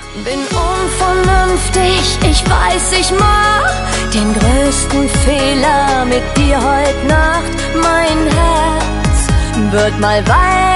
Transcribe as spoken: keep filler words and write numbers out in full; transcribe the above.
Bin unvernünftig, ich weiß, ich mach den größten Fehler mit dir heut Nacht. Mein Herz wird mal weinen.